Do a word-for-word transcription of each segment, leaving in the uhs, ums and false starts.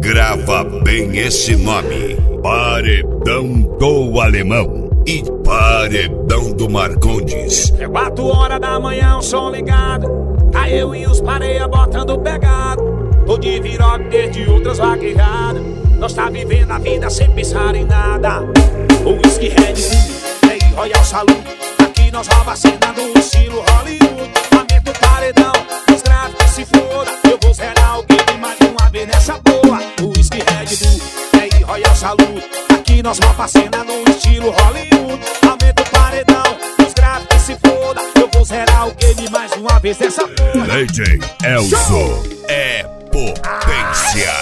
Grava bem esse nome: Paredão do Alemão e Paredão do Marcondes. É quatro horas da manhã, o som ligado. Tá eu e os pareia botando pegado. Tô de viroque desde outras vaquejadas. Nós tá vivendo a vida sem pensar em nada. O whisky Red Bull, é e Royal Salute. Aqui nós rouba a cena no estilo Hollywood. Aumenta o paredão, os gráficos se foda. Eu vou zerar o game mais uma vez nessa boa. O whisky Red Bull, é e Royal Salute. Aqui nós rouba a cena no estilo Hollywood. Aumenta o paredão, os gráficos se foda. Eu vou zerar o game mais uma vez nessa porra. D J Elzo é potência.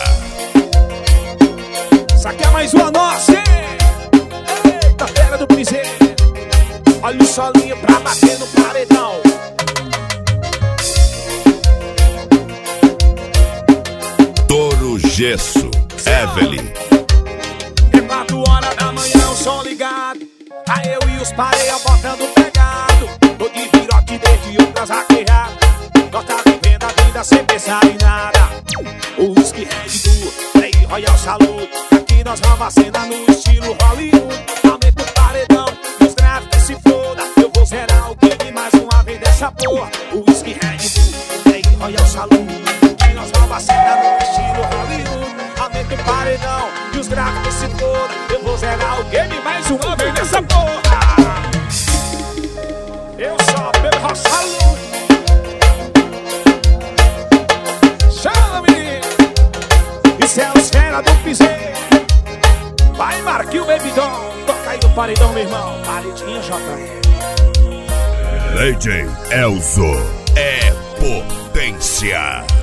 Isso aqui é mais uma nossa, hein? Eita, fera do piseiro. Olha o solinho pra bater no paredão. Toro Gesso, Evelyn. É quatro horas da manhã, o som ligado. Tá eu e os pareia botando pegado. Tô de viroque desde outras vaquejadas. Nós tá vivendo a vida sem pensar em nada. O whisky Red Bull, Play Royal Salute. Aqui nós vamos a cena no estilo Hollywood. Aumenta o paredão, os gráficos se foda. Eu vou zerar o game mais uma vez dessa porra. O whisky Red Bull, Play Royal Salute. Aqui nós vamos a cena no estilo Hollywood. Aumenta o paredão e os gráficos se foda. Eu vou zerar o game mais uma vez dessa porra. Eu só pelo Royal Salute. Chama, menino. Isso é os fera do piseiro. Vai, Marquinhos, Baby Doll. Toca aí no paredão, meu irmão. Paredinha, J R. D J Elzo é potência.